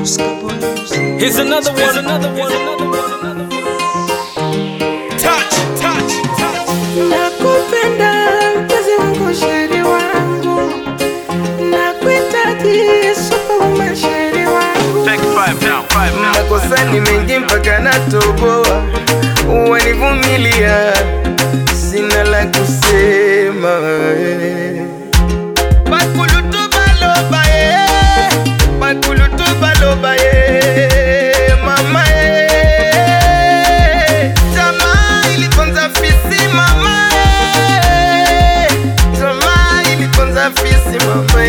Here's another one. Touch. Nakupenda mpenzi wangu, sheri wangu, nakuhitaji superwoman, sheri wangu. Take 5 now. Makosa ni mengi mpaka natoboa, wanivumilia, sina la kusema. Bakulutu baloba mama Tamaa iliponza fisi mama Tamaa iliponza fisi mama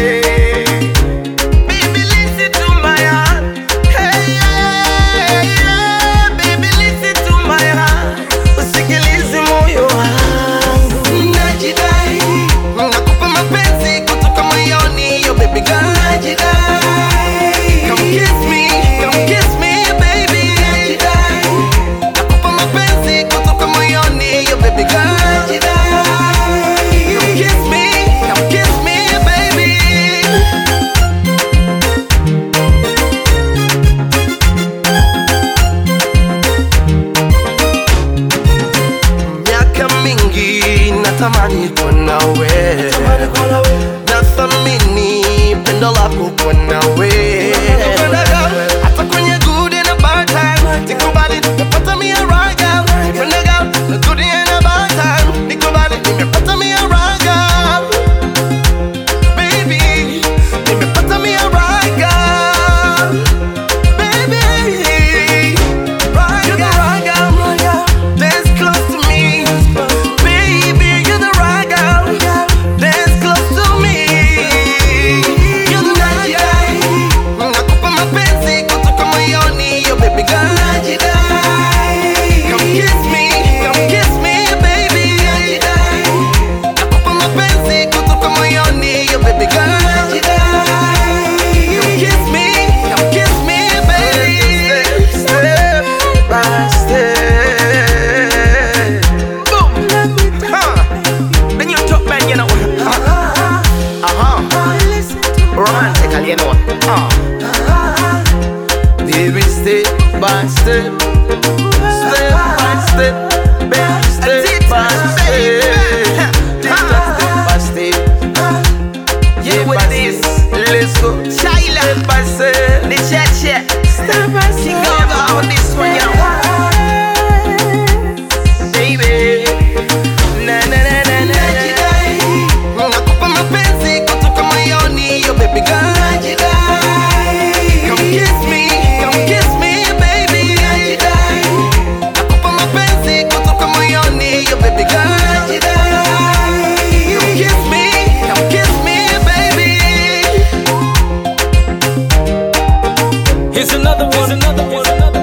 Baby listen to my heart. Hey, yeah. Baby listen to my heart. Usikilize moyo wangu. Najidai, nakupa mapenzi kutoka moyoni, yo baby girl. Najidai, come kiss me, baby. Najidai, nakupa mapenzi kutoka moyoni, yo baby girl. Najidai, come kiss me, baby. Miaka mingi natamani kuwa nawe, nathamini pendo lako kuwa nawe. Hata kwenye good and a bad time, nikubali nimepata me a right girl. When I got the good and a bad time, nikubali nimepata me a right girl. Baby, nimepata me a right girl. Baby, right girl, dance close to me. Baby, you're the right girl. Dance close to me. You're the right girl. Nakupa mapenzi kutoka moyoni, yo baby girl. Come kiss me, baby. Nakupa mapenzi kutoka moyoni, yo baby girl. Come kiss me, baby. Step by step. Boom. Then you talk back, you know. Romantic, you know. Baby, step by step, step by step, baby, step by step, step by step. Yeah, with this. Let's go. Shaila, Step by step, the chat. step by She step. go about this one, you know. Baby, na na na na na. Nakupa mapenzi kutoka moyoni, yo baby girl. Come kiss me, baby. Nakupa mapenzi kutoka moyoni, yo baby girl. Come kiss me, baby. Here's another one.